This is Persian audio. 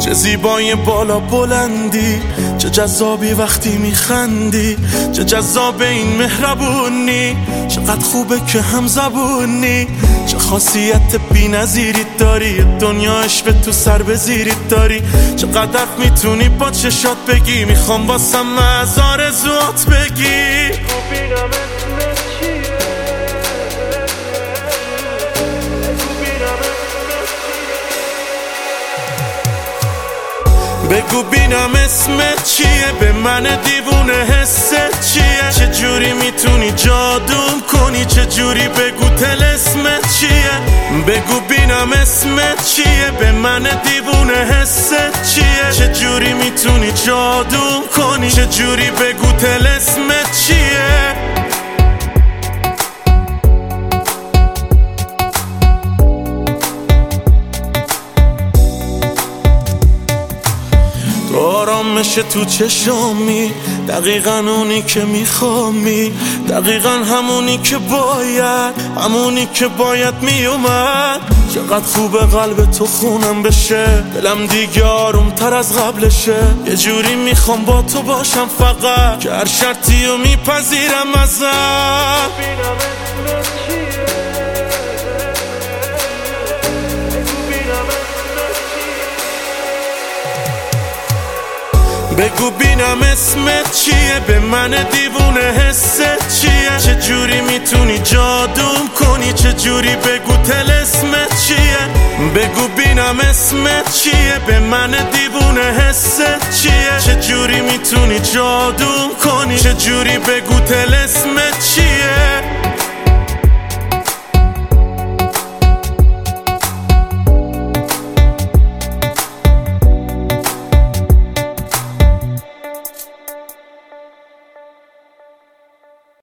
چه زیبای بالا بلندی، چه جذابی وقتی میخندی، چه جذاب این مهربونی، چقدر خوبه که هم زبونی، چه خاصیت بی نظیری داری، دنیا عشق تو سر بزیرید داری، چقدر میتونی با چشات بگی، میخوام واسم از آرزوات بگی. بگو بینم اسمت چیه، به من دیوونه حست چیه، چه جوری میتونی جادوم کنی، چه جوری بگو طلسمت چیه، بگو بینم اسمت چیه، به من دیوونه حست چیه، چه جوری میتونی جادوم کنی، چه جوری بگو طلسمت چیه. آرامش تو چشامی، دقیقا اونی که میخوامی، دقیقا همونی که باید میومد. چقدر خوبه قلب تو خونم بشه، دلم دیگه آروم تر از قبلشه، یه جوری میخوام با تو باشم فقط، که هر شرطی رو میپذیرم ازم. بگو بینم اسمت چیه، به من دیوونه حست چیه، چه جوری میتونی جادوم کنی، چه جوری بگو طلسمت چیه، بگو بینم اسمت چیه، به من دیوونه حست چیه، چه جوری میتونی جادوم کنی، چه جوری بگو طلسمت چیه.